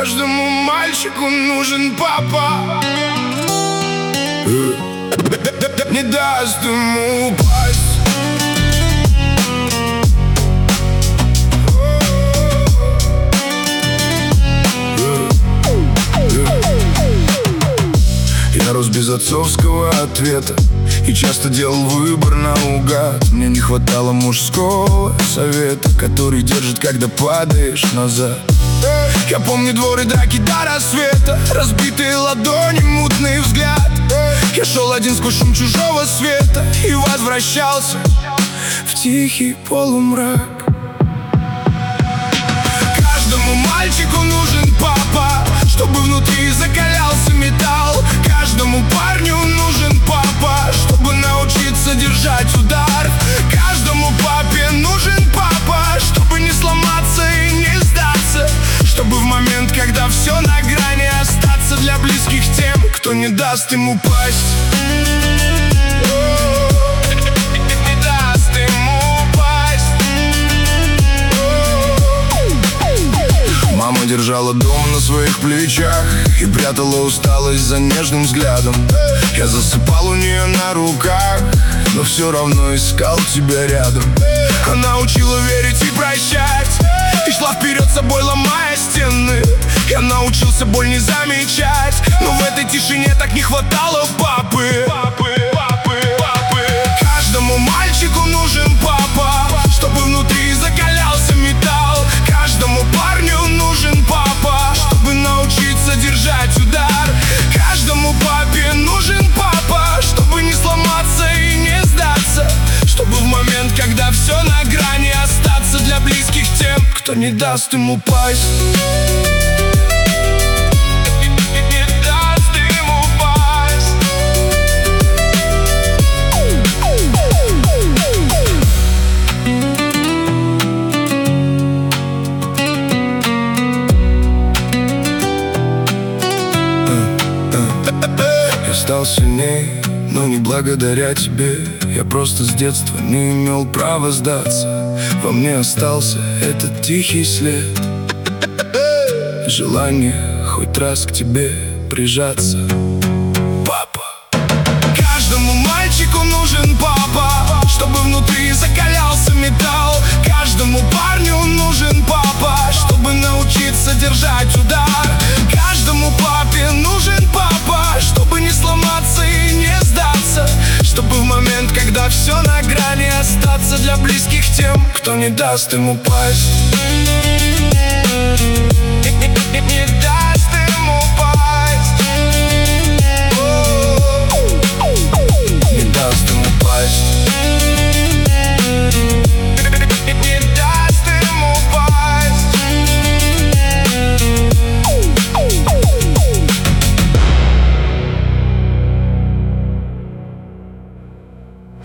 Каждому мальчику нужен папа, не даст ему упасть. Я рос без отцовского ответа и часто делал выбор наугад. Мне не хватало мужского совета, который держит, когда падаешь назад. Я помню двор и драки до рассвета, разбитые ладони, мутный взгляд. Я шел один сквозь шум чужого света и возвращался в тихий полумрак. Каждому мальчику нужен папа, чтобы внутри закалялся металл. Каждому парню нужен папа, чтобы научиться держать удар. Каждому папе нужен папа, чтобы не сломаться и не сдаться, чтобы в момент, когда все на грани, остаться для близких тем, кто не даст ему упасть. Не даст ему упасть. Мама держала дом на своих плечах и прятала усталость за нежным взглядом. Я засыпал у нее на руках, но все равно искал тебя рядом. Она учила верить и прощать, и шла вперед собой, ломая стены. Я научился боль не замечать, но в этой тишине так не хватало папы. Каждому мальчику нужен папа, чтобы внутри закалялся металл. Каждому парню нужен папа, чтобы научиться держать удар. Каждому папе нужен папа, чтобы не сломаться и не сдаться, чтобы в момент, когда все на грани, остаться для близких тем, кто не даст ему упасть. Я стал сильней, но не благодаря тебе. Я просто с детства не имел права сдаться. Во мне остался этот тихий след, желание хоть раз к тебе прижаться. Папа. Каждому мальчику нужен папа, чтобы внутри закалялся металл. Каждому парню нужен папа, чтобы научиться держать удар. Каждому папе нужен папа, чтобы не сломаться и не сдаться, чтобы в момент, когда все на грани, остаться для близких тем, кто не даст ему упасть. Не